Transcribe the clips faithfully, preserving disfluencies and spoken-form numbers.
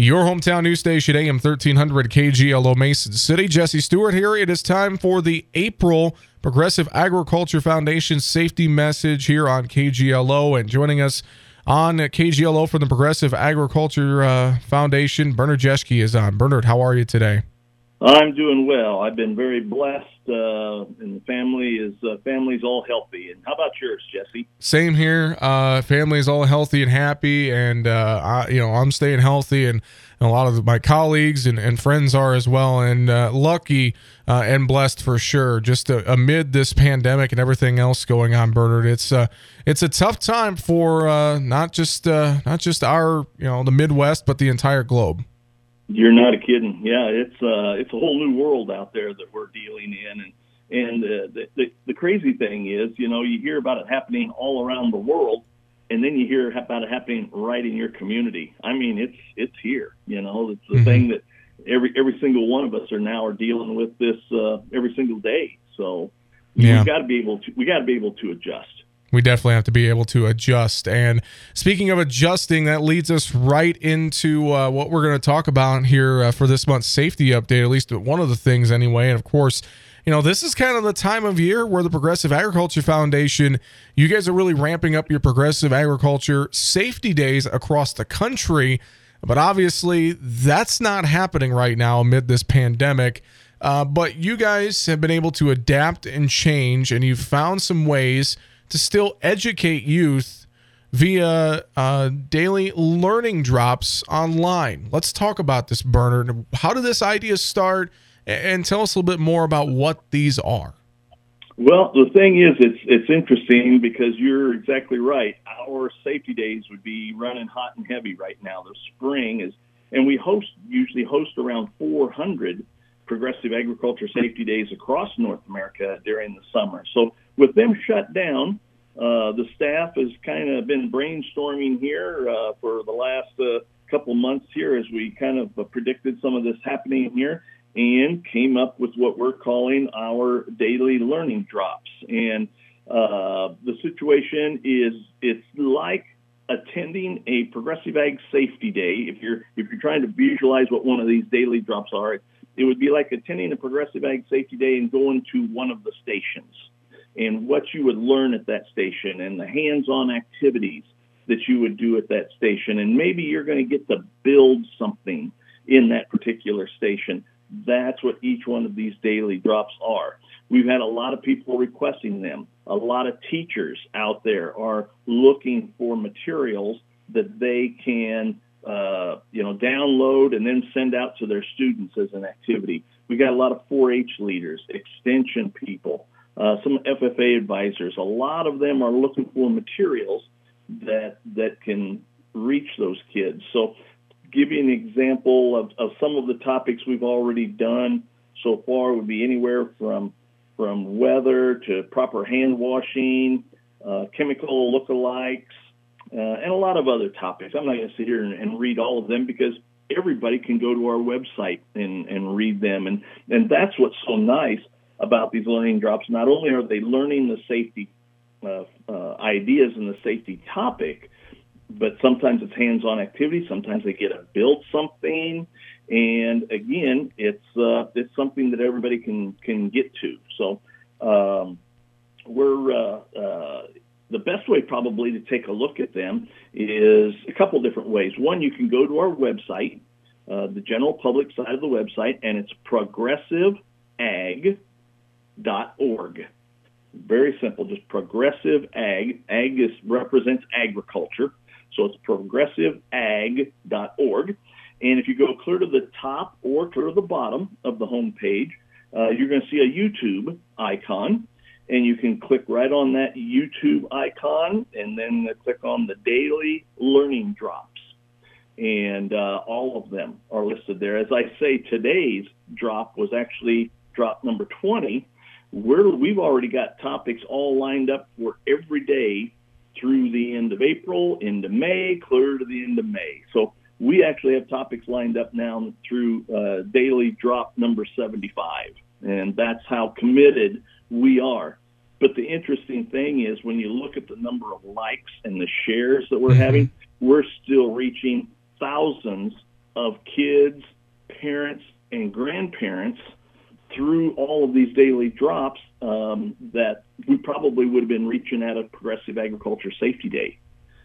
Your hometown news station, A M thirteen hundred K G L O Mason City. Jesse Stewart here. It is time for the April Progressive Agriculture Foundation safety message here on K G L O. And joining us on K G L O from the Progressive Agriculture uh, Foundation, Bernard Jeschke is on. Bernard, how are you today? I'm doing well. I've been very blessed, uh, and the family is uh, family's all healthy. And how about yours, Jesse? Same here. Uh, family's all healthy and happy, and uh, I, you know, I'm staying healthy, and, and a lot of my colleagues and, and friends are as well. And uh, lucky uh, and blessed for sure. Just uh, amid this pandemic and everything else going on, Bernard, it's uh, it's a tough time for uh, not just uh, not just our you know the Midwest, but the entire globe. You're not a kidding. Yeah, it's uh, it's a whole new world out there that we're dealing in, and and uh, the, the the crazy thing is, you know, you hear about it happening all around the world, and then you hear about it happening right in your community. I mean, it's it's here. You know, it's the mm-hmm. thing that every every single one of us are now are dealing with this uh, every single day. So yeah. we got to be able to we got to be able to adjust. We definitely have to be able to adjust. And speaking of adjusting, that leads us right into uh, what we're going to talk about here uh, for this month's safety update, at least one of the things anyway. And of course, you know, this is kind of the time of year where the Progressive Agriculture Foundation, you guys are really ramping up your Progressive Agriculture safety days across the country. But obviously, that's not happening right now amid this pandemic. Uh, but you guys have been able to adapt and change, and you've found some ways to still educate youth via uh, daily learning drops online. Let's talk about this, Bernard. How did this idea start? And tell us a little bit more about what these are. Well, the thing is, it's it's interesting because you're exactly right. Our safety days would be running hot and heavy right now. The spring is, and we host usually host around four hundred Progressive Agriculture Safety Days across North America during the summer. So with them shut down, uh, the staff has kind of been brainstorming here uh, for the last uh, couple months here as we kind of uh, predicted some of this happening here and came up with what we're calling our daily learning drops. And uh, the situation is it's like attending a Progressive Ag Safety Day. If you're if you're trying to visualize what one of these daily drops are, it would be like attending a Progressive Ag Safety Day and going to one of the stations and what you would learn at that station and the hands-on activities that you would do at that station. And maybe you're going to get to build something in that particular station. That's what each one of these daily drops are. We've had a lot of people requesting them. A lot of teachers out there are looking for materials that they can Uh, you know, download and then send out to their students as an activity. We got a lot of four H leaders, extension people, uh, some F F A advisors. A lot of them are looking for materials that that can reach those kids. So give you an example of, of some of the topics we've already done so far would be anywhere from from weather to proper hand washing, uh, chemical lookalikes, Uh, and a lot of other topics. I'm not going to sit here and, and read all of them because everybody can go to our website and, and read them. And, and that's what's so nice about these learning drops. Not only are they learning the safety uh, uh, ideas and the safety topic, but sometimes it's hands-on activity. Sometimes they get to build something. And again, it's uh, it's something that everybody can, can get to. So um, we're uh, uh, the best way probably to take a look at them is a couple different ways. One, you can go to our website, uh, the general public side of the website, and it's progressive ag dot org. Very simple, just progressive ag. Ag is, represents agriculture, so it's progressive ag dot org. And if you go clear to the top or clear to the bottom of the home page, uh, you're going to see a YouTube icon. And you can click right on that YouTube icon and then click on the daily learning drops. And uh, all of them are listed there. As I say, today's drop was actually drop number twenty. We're, we've already got topics all lined up for every day through the end of April, into May, clear to the end of May. So we actually have topics lined up now through uh, daily drop number seventy-five. And that's how committed we are. But the interesting thing is when you look at the number of likes and the shares that we're having, we're still reaching thousands of kids, parents, and grandparents through all of these daily drops um, that we probably would have been reaching at a Progressive Agriculture Safety Day.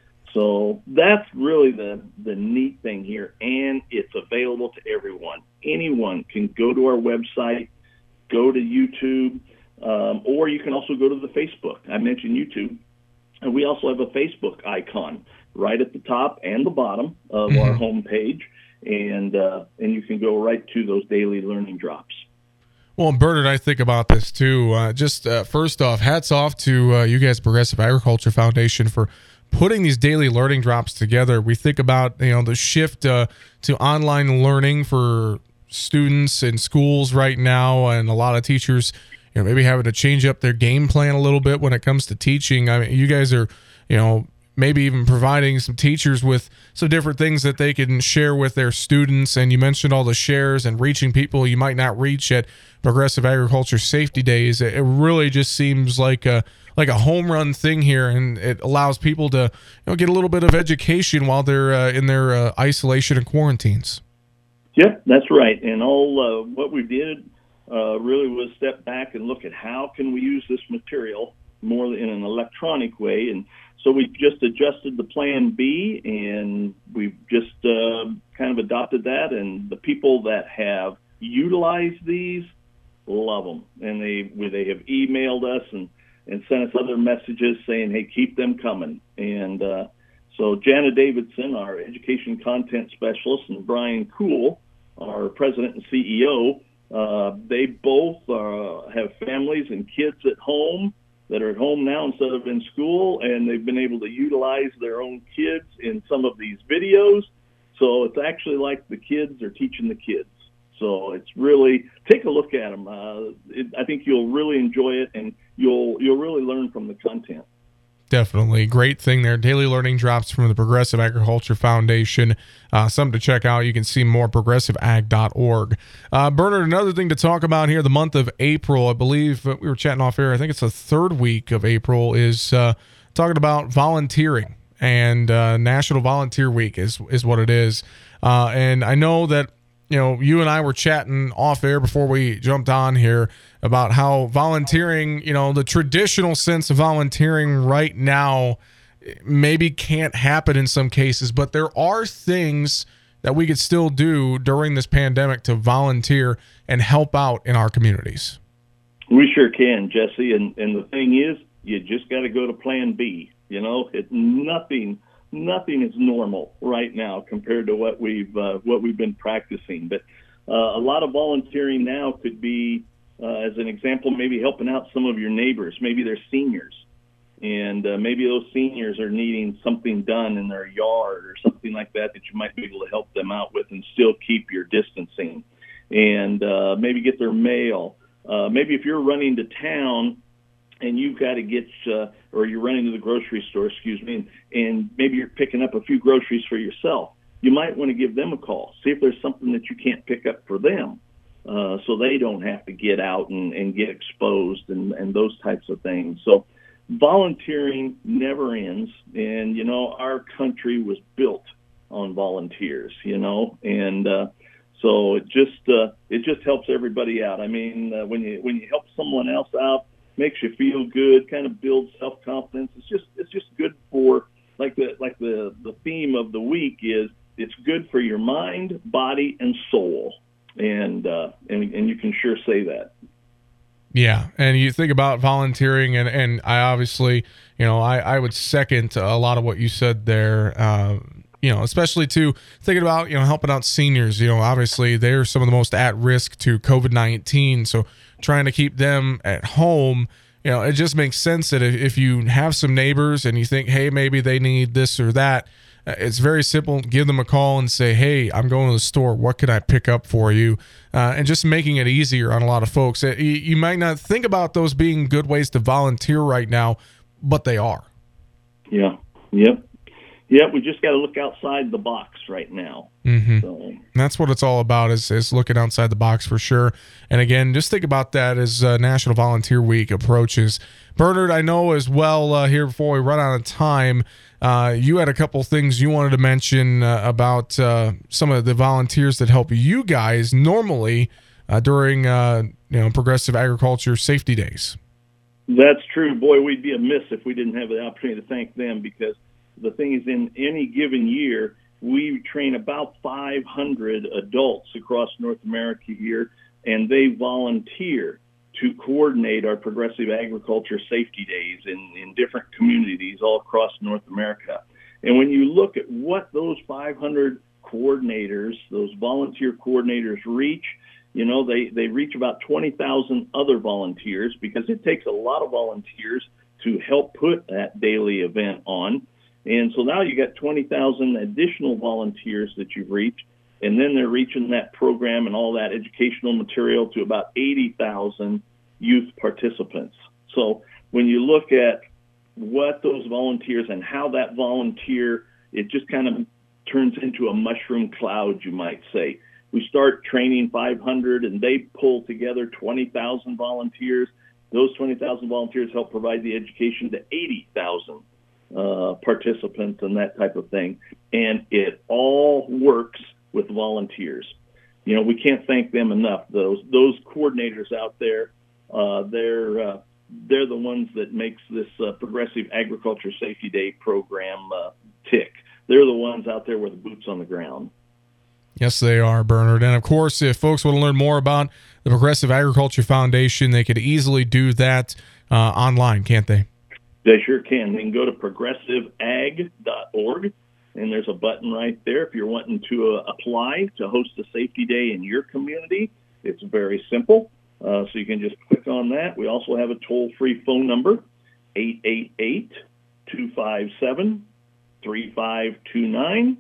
So that's really the, the neat thing here, and it's available to everyone. Anyone can go to our website, go to YouTube, um, or you can also go to the Facebook. I mentioned YouTube, and we also have a Facebook icon right at the top and the bottom of mm-hmm. our homepage, and uh, and you can go right to those daily learning drops. Well, Bernard, I think about this too. Uh, just uh, first off, hats off to uh, you guys, Progressive Agriculture Foundation, for putting these daily learning drops together. We think about, you know, the shift uh, to online learning for students in schools right now, and a lot of teachers, you know, maybe having to change up their game plan a little bit when it comes to teaching. I mean, you guys are, you know, maybe even providing some teachers with some different things that they can share with their students. And you mentioned all the shares and reaching people you might not reach at Progressive Agriculture Safety Days. It really just seems like a like a home run thing here, and it allows people to, you know, get a little bit of education while they're uh, in their uh, isolation and quarantines. Yeah, that's right. And all uh, what we did uh, really was step back and look at how can we use this material more in an electronic way. And so we just adjusted the Plan B, and we've just uh, kind of adopted that. And the people that have utilized these love them, and they they have emailed us and, and sent us other messages saying, hey, keep them coming. And uh, so Jana Davidson, our education content specialist, and Brian Kuhl, our president and C E O, uh, they both uh, have families and kids at home that are at home now instead of in school, and they've been able to utilize their own kids in some of these videos. So it's actually like the kids are teaching the kids. So it's really, take a look at them. Uh, it, I think you'll really enjoy it, and you'll you'll really learn from the content. Definitely. Great thing there. Daily learning drops from the Progressive Agriculture Foundation. Uh, something to check out. You can see more progressive ag dot org. Uh, Bernard, another thing to talk about here, the month of April, I believe uh, we were chatting off air, I think it's the third week of April, is uh, talking about volunteering. And uh, National Volunteer Week is, is what it is. Uh, and I know that, you know, you and I were chatting off air before we jumped on here about how volunteering, you know, the traditional sense of volunteering right now maybe can't happen in some cases, but there are things that we could still do during this pandemic to volunteer and help out in our communities. We sure can, Jesse. And, and the thing is, you just got to go to Plan B. You know, it, nothing Nothing is normal right now compared to what we've uh, what we've been practicing. But uh, a lot of volunteering now could be, uh, as an example, maybe helping out some of your neighbors. Maybe they're seniors, and uh, maybe those seniors are needing something done in their yard or something like that that you might be able to help them out with and still keep your distancing. And uh, maybe get their mail. Uh, maybe if you're running to town and you've got to get, uh, or you're running to the grocery store, excuse me, and, and maybe you're picking up a few groceries for yourself, you might want to give them a call. See if there's something that you can't pick up for them, uh, so they don't have to get out and, and get exposed and, and those types of things. So volunteering never ends, and, you know, our country was built on volunteers, you know, and uh, so it just uh, it just helps everybody out. I mean, uh, when you when you help someone else out, makes you feel good, kind of builds self-confidence. It's just it's just good for, like the like the, the theme of the week is, it's good for your mind, body, and soul. And uh, and and you can sure say that. Yeah, and you think about volunteering, and, and I obviously, you know, I, I would second a lot of what you said there. Uh, you know, especially to thinking about, you know, helping out seniors. You know, obviously they're some of the most at risk to COVID nineteen. So trying to keep them at home, you know, it just makes sense that if, if you have some neighbors and you think, hey, maybe they need this or that, uh, it's very simple. Give them a call and say, hey, I'm going to the store. What can I pick up for you? Uh, and just making it easier on a lot of folks. You, you might not think about those being good ways to volunteer right now, but they are. Yeah. Yep. Yeah, we just got to look outside the box right now. Mm-hmm. So. That's what it's all about, is, is looking outside the box for sure. And again, just think about that as uh, National Volunteer Week approaches. Bernard, I know as well uh, here before we run out of time, uh, you had a couple things you wanted to mention uh, about uh, some of the volunteers that help you guys normally uh, during uh, you know Progressive Agriculture Safety Days. That's true. Boy, we'd be amiss if we didn't have the opportunity to thank them, because the thing is, in any given year, we train about five hundred adults across North America here, and they volunteer to coordinate our Progressive Agriculture Safety Days in, in different communities all across North America. And when you look at what those five hundred coordinators, those volunteer coordinators reach, you know, they, they reach about twenty thousand other volunteers, because it takes a lot of volunteers to help put that daily event on. And so now you got twenty thousand additional volunteers that you've reached, and then they're reaching that program and all that educational material to about eighty thousand youth participants. So when you look at what those volunteers and how that volunteer, it just kind of turns into a mushroom cloud, you might say. We start training five hundred, and they pull together twenty thousand volunteers. Those twenty thousand volunteers help provide the education to eighty thousand uh, participants and that type of thing. And it all works with volunteers. You know, we can't thank them enough. Those those coordinators out there, uh, they're uh, they're the ones that makes this uh, Progressive Agriculture Safety Day program uh, tick. They're the ones out there with the boots on the ground. Yes, they are, Bernard. And of course, if folks want to learn more about the Progressive Agriculture Foundation, they could easily do that uh, online, can't they? They sure can. They can go to progressive ag dot org, and there's a button right there if you're wanting to uh, apply to host a safety day in your community. It's very simple, uh, so you can just click on that. We also have a toll-free phone number, eight eight eight, two five seven, three five two nine.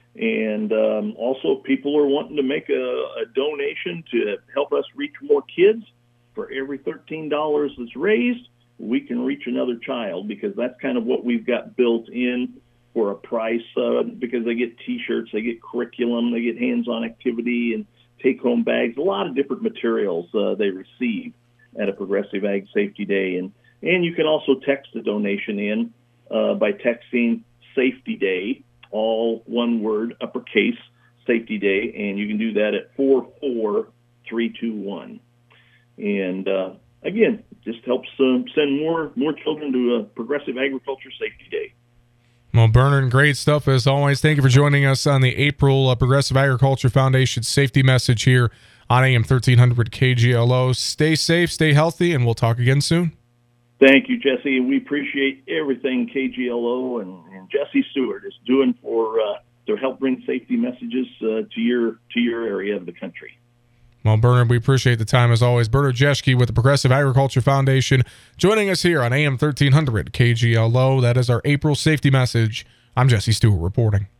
And um, also, if people are wanting to make a, a donation to help us reach more kids, for every thirteen dollars that's raised, we can reach another child, because that's kind of what we've got built in for a price, uh, because they get T-shirts, they get curriculum, they get hands-on activity and take-home bags, a lot of different materials uh, they receive at a Progressive Ag Safety Day. And, and you can also text a donation in uh, by texting Safety Day, all one word, uppercase, Safety Day, and you can do that at four four three two one. And uh, again, it just helps um, send more more children to a Progressive Agriculture Safety Day. Well, Bernard, great stuff as always. Thank you for joining us on the April uh, Progressive Agriculture Foundation safety message here on A M thirteen hundred K G L O. Stay safe, stay healthy, and we'll talk again soon. Thank you, Jesse. We appreciate everything K G L O and, and Jesse Stewart is doing for uh, to help bring safety messages uh, to your to your area of the country. Well, Bernard, we appreciate the time as always. Bernard Jeschke with the Progressive Agriculture Foundation joining us here on A M thirteen hundred K G L O. That is our April safety message. I'm Jesse Stewart reporting.